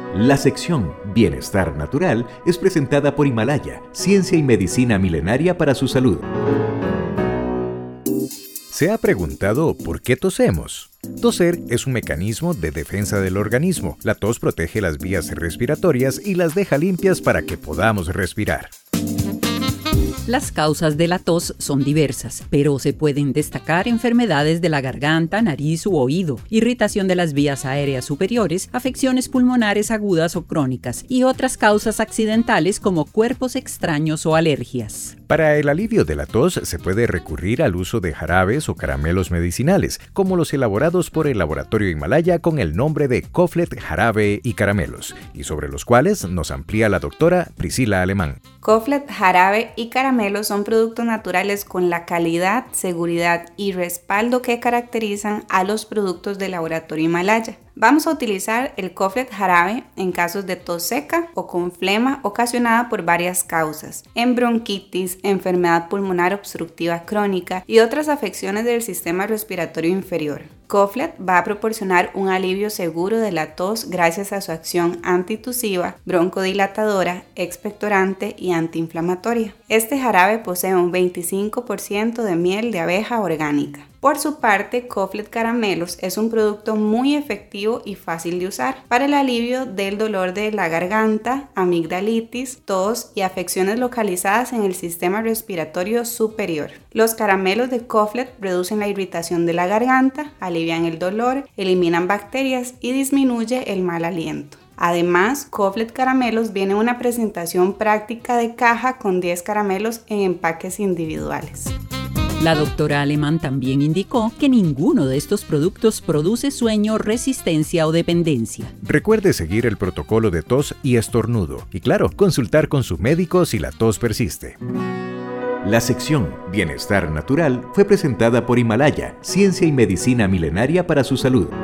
La sección Bienestar Natural es presentada por Himalaya, ciencia y medicina milenaria para su salud. ¿Se ha preguntado por qué tosemos? Toser es un mecanismo de defensa del organismo. La tos protege las vías respiratorias y las deja limpias para que podamos respirar. Las causas de la tos son diversas, pero se pueden destacar enfermedades de la garganta, nariz u oído, irritación de las vías aéreas superiores, afecciones pulmonares agudas o crónicas y otras causas accidentales como cuerpos extraños o alergias. Para el alivio de la tos se puede recurrir al uso de jarabes o caramelos medicinales, como los elaborados por el laboratorio Himalaya con el nombre de Coflet Jarabe y Caramelos, y sobre los cuales nos amplía la doctora Priscila Alemán. Coflet Jarabe y Caramelos son productos naturales con la calidad, seguridad y respaldo que caracterizan a los productos del laboratorio Himalaya. Vamos a utilizar el Coflet Jarabe en casos de tos seca o con flema ocasionada por varias causas, en bronquitis, enfermedad pulmonar obstructiva crónica y otras afecciones del sistema respiratorio inferior. Coflet va a proporcionar un alivio seguro de la tos gracias a su acción antitusiva, broncodilatadora, expectorante y antiinflamatoria. Este jarabe posee un 25% de miel de abeja orgánica. Por su parte, Coflet Caramelos es un producto muy efectivo y fácil de usar para el alivio del dolor de la garganta, amigdalitis, tos y afecciones localizadas en el sistema respiratorio superior. Los caramelos de Coflet reducen la irritación de la garganta, alivian el dolor, eliminan bacterias y disminuye el mal aliento. Además, Coflet Caramelos viene en una presentación práctica de caja con 10 caramelos en empaques individuales. La doctora Alemán también indicó que ninguno de estos productos produce sueño, resistencia o dependencia. Recuerde seguir el protocolo de tos y estornudo. Y claro, consultar con su médico si la tos persiste. La sección Bienestar Natural fue presentada por Himalaya, ciencia y medicina milenaria para su salud.